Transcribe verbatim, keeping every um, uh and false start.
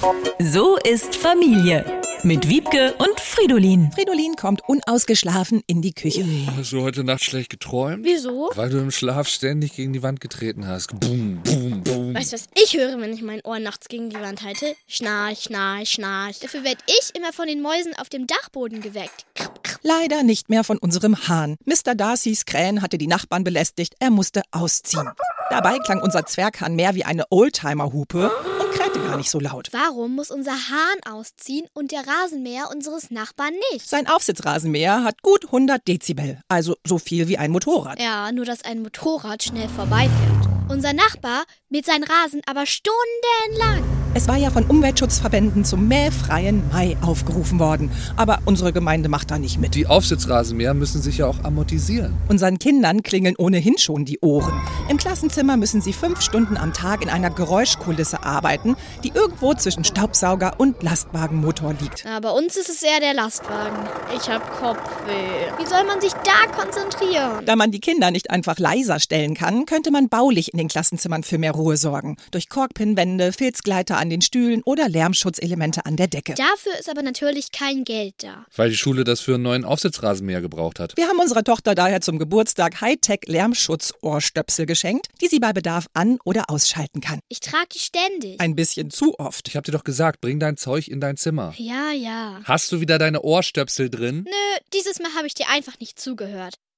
So ist Familie. Mit Wiebke und Fridolin. Fridolin kommt unausgeschlafen in die Küche. Hast du heute Nacht schlecht geträumt? Wieso? Weil du im Schlaf ständig gegen die Wand getreten hast. Boom, boom, boom. Weißt du, was ich höre, wenn ich mein Ohr nachts gegen die Wand halte? Schnarch, schnarch, schnarch. Dafür werde ich immer von den Mäusen auf dem Dachboden geweckt. Krr, krr. Leider nicht mehr von unserem Hahn. Mister Darcys Krähen hatte die Nachbarn belästigt. Er musste ausziehen. Dabei klang unser Zwerghahn mehr wie eine Oldtimer-Hupe und krähte gar nicht so laut. Warum muss unser Hahn ausziehen und der Rasenmäher unseres Nachbarn nicht? Sein Aufsitzrasenmäher hat gut hundert Dezibel, also so viel wie ein Motorrad. Ja, nur dass ein Motorrad schnell vorbeifährt. Unser Nachbar mäht seinen Rasen aber stundenlang. Es war ja von Umweltschutzverbänden zum mähfreien Mai aufgerufen worden. Aber unsere Gemeinde macht da nicht mit. Die Aufsitzrasenmäher müssen sich ja auch amortisieren. Unseren Kindern klingeln ohnehin schon die Ohren. Im Klassenzimmer müssen sie fünf Stunden am Tag in einer Geräuschkulisse arbeiten, die irgendwo zwischen Staubsauger und Lastwagenmotor liegt. Na, bei uns ist es eher der Lastwagen. Ich hab Kopfweh. Wie soll man sich da konzentrieren? Da man die Kinder nicht einfach leiser stellen kann, könnte man baulich in den Klassenzimmern für mehr Ruhe sorgen. Durch Korkpinwände, Filzgleiter an den Stühlen oder Lärmschutzelemente an der Decke. Dafür ist aber natürlich kein Geld da. Weil die Schule das für einen neuen Aufsitzrasenmäher gebraucht hat. Wir haben unserer Tochter daher zum Geburtstag Hightech-Lärmschutzohrsstöpsel geschenkt, die sie bei Bedarf an- oder ausschalten kann. Ich trage die ständig. Ein bisschen zu oft. Ich hab dir doch gesagt, bring dein Zeug in dein Zimmer. Ja, ja. Hast du wieder deine Ohrstöpsel drin? Nö, dieses Mal habe ich dir einfach nicht zugehört.